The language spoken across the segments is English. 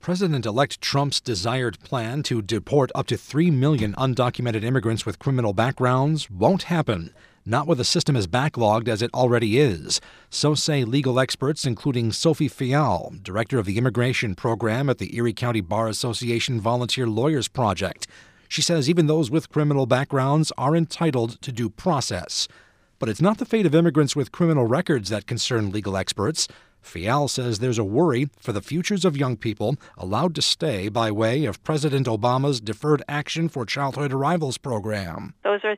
President-elect Trump's desired plan to deport up to 3 million undocumented immigrants with criminal backgrounds won't happen, not with a system as backlogged as it already is. So say legal experts, including Sophie Fial, director of the immigration program at the Erie County Bar Association Volunteer Lawyers Project. She says even those with criminal backgrounds are entitled to due process. But it's not the fate of immigrants with criminal records that concern legal experts. Fial says there's a worry for the futures of young people allowed to stay by way of President Obama's Deferred Action for Childhood Arrivals program. Those are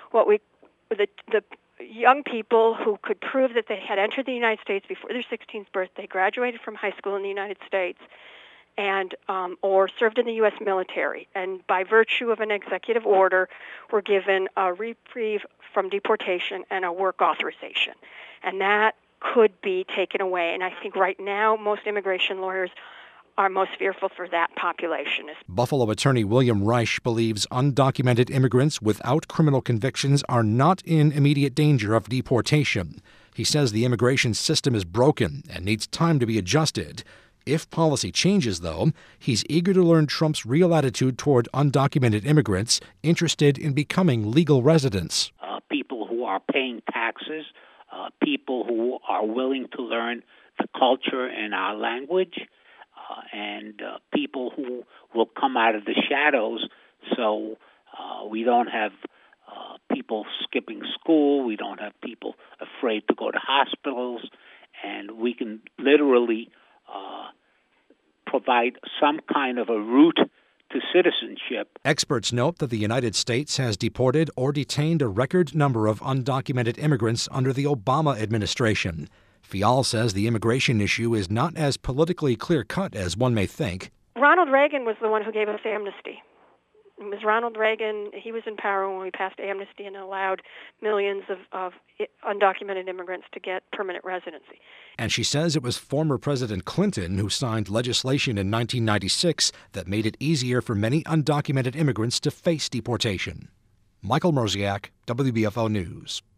the young people who could prove that they had entered the United States before their 16th birthday, graduated from high school in the United States, and or served in the U.S. military, and by virtue of an executive order were given a reprieve from deportation and a work authorization. And that could be taken away. And I think right now most immigration lawyers are most fearful for that population. Buffalo attorney William Reich believes undocumented immigrants without criminal convictions are not in immediate danger of deportation. He says the immigration system is broken and needs time to be adjusted. If policy changes, though, he's eager to learn Trump's real attitude toward undocumented immigrants interested in becoming legal residents. People who are paying taxes, people who are willing to learn the culture and our language, and people who will come out of the shadows so we don't have people skipping school, we don't have people afraid to go to hospitals, and we can literally provide some kind of a route to citizenship. Experts note that the United States has deported or detained a record number of undocumented immigrants under the Obama administration. Fial says the immigration issue is not as politically clear-cut as one may think. Ronald Reagan was the one who gave us amnesty. It was Ronald Reagan. He was in power when we passed amnesty and allowed millions of undocumented immigrants to get permanent residency. And she says it was former President Clinton who signed legislation in 1996 that made it easier for many undocumented immigrants to face deportation. Michael Mroziak, WBFO News.